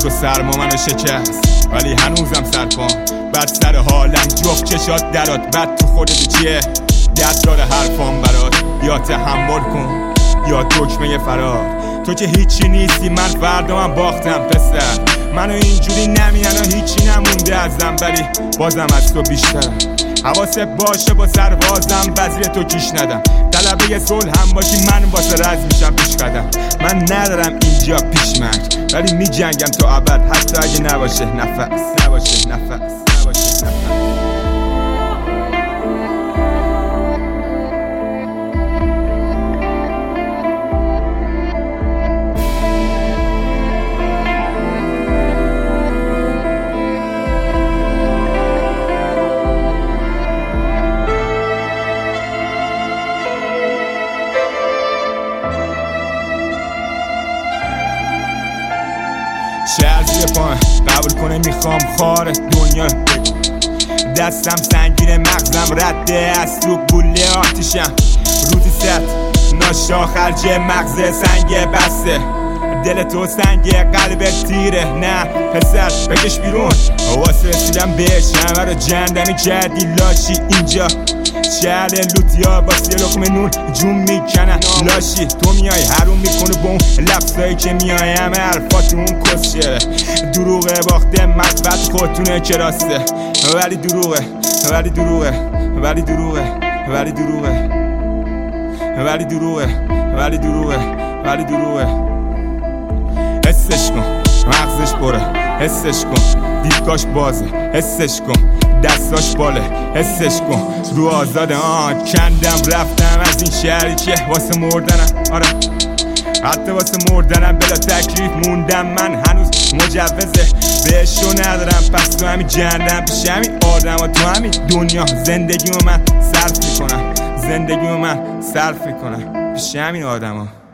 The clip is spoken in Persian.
و سرما منو شکست، ولی هنوزم سرپام. بد سر حالم جفت چشات درات، بد تو خودت چیه؟ درد داره حرفام برات، یا تحمل کن یا دکمه فرار. تو که هیچی نیستی، من فردا من باختم پسر. منو اینجوری نمیانا هیچی نمونده ازم، ولی بازم از تو بیشترم. حواست باشه با سربازم، وزیر تو کیش ندم. طلبه صلح هم باشی، من واسه رز میشم پیش قدم. من ندارم اینجا پیشمرگ، ولی میجنگم تا ابد، حتی اگه نباشه نفس، نباشه نفس، نباشه نفس. شهر زیر پاهم قبول کنه میخوام خار دنیا بگم. دستم سنگینه مغزم رده از تو گوله آتیشم. روزی ست ناشا خرجه مغز سنگ بسته. دل تو سنگه قلبت تیره، نه پسر بکش بیرون. واسه رسیدم بهش همه رو جندمی کردی لاشی. اینجا شهر لوتیا واسه لقمه نون جون میکنن لاشی. تو میای حروم میکنه با اون لفظایی که میای، همه حرفاتون کسشه. دروغه باخته مطبت خودتونه که راسته، ولی دروغه، ولی دروغه، ولی دروغه، ولی دروغه، ولی دروغه، ولی دروغه، ولی دروغه. حسش کن مغزش بره، حسش کن دیدگاش بازه، حسش کن دستاش باله، حسش کن رو آزاده. کندم رفتم از این شهری که واسه مردنم، آره حتی واسه مردنم بلا تکلیف موندم. من هنوز مجوزه بهشو ندارم، پس تو همین جهنم پیش همین آدم ها، تو همین دنیا زندگیمو من صرف میکنم، زندگیمو من صرف میکنم پیش همین آدم ها.